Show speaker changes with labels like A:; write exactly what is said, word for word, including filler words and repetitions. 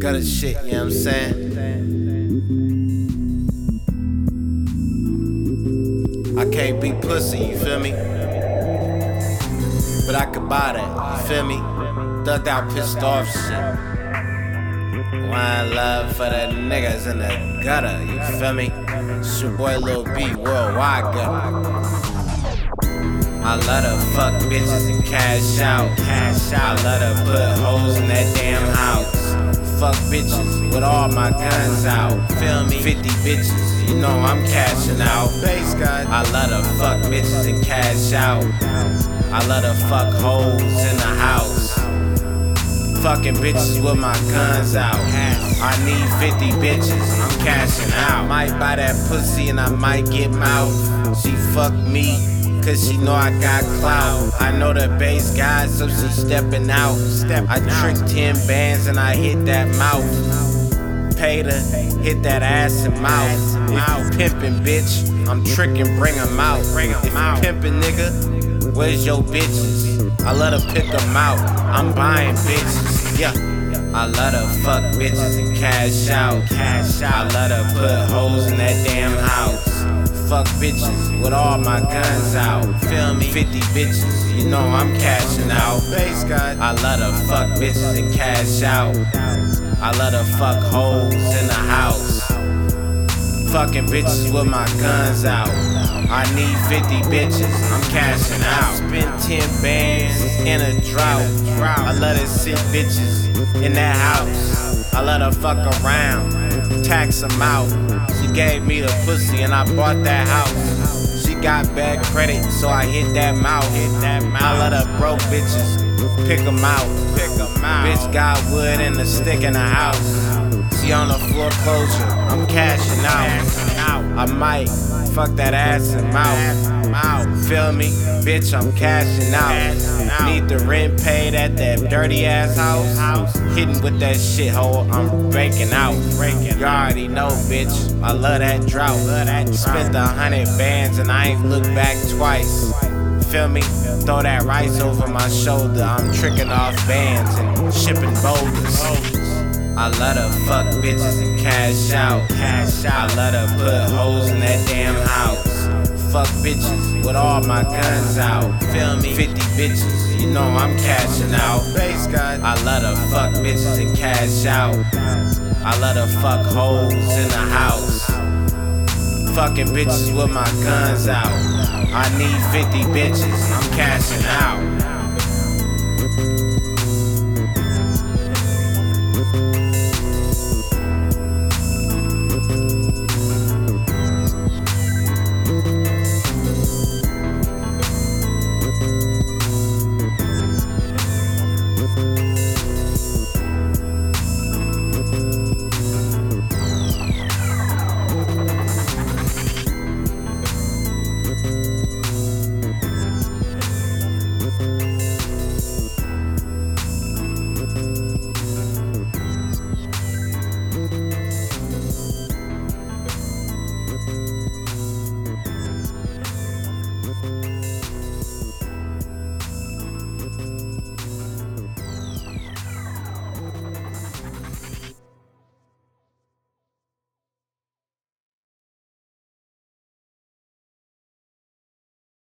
A: Gutter shit, you know what I'm saying? I can't be pussy, you feel me? But I could buy that, you feel me? Thugged out, pissed off shit. Wine love for the niggas in the gutter, you feel me? It's your boy Lil B, worldwide gutter. I love to fuck bitches and cash out. Cash out. I love to put hoes in that damn house. Fuck bitches with all my guns out. Feel me? fifty bitches, you know I'm cashing out. Bass guy. I love to fuck bitches and cash out. I love to fuck hoes in the house. Fucking bitches with my guns out. I need fifty bitches, I'm cashing out. Might buy that pussy and I might get mouth. She fuck me, cause she know I got clout. I know the bass guy, so she stepping out. I tricked ten bands and I hit that mouth. Paid her, hit that ass and mouth. If you pimpin', bitch, I'm trickin', bring 'em out. If you pimpin', nigga, where's your bitches? I love to pick 'em out, I'm buying bitches, yeah. I love to fuck bitches and cash out. Cash out. I love to put hoes in that damn house. Fuck bitches with all my guns out. Feel me? fifty bitches, you know I'm cashing out. Bass guy. I love to fuck bitches and cash out. I love to fuck hoes in the house. Fucking bitches with my guns out. I need fifty bitches, I'm cashing out. Spend ten bands in a drought. I love to see bitches in that house. I let her fuck around, tax them out. She gave me the pussy and I bought that house. She got bad credit, so I hit that mouth. Hit that mouth. I let her broke bitches pick 'em out. Pick 'em out. Bitch got wood and a stick in the house. She on the foreclosure, I'm cashing out. I might fuck that ass and mouth. Feel me? Bitch, I'm cashing out. Need the rent paid at that dirty ass house. Hitting with that shithole, I'm breaking out. You already know, bitch, I love that drought. Spent a hundred bands and I ain't looked back twice. Feel me? Throw that rice over my shoulder. I'm tricking off bands and shipping boulders. I love to fuck bitches and cash out. Cash out. I love to put hoes in that damn house. Fuck bitches with all my guns out. Feel me? fifty bitches, you know I'm cashing out. Bass guy. I love to fuck bitches and cash out. I love to fuck hoes in the house. Fucking bitches with my guns out. I need fifty bitches, I'm cashing out.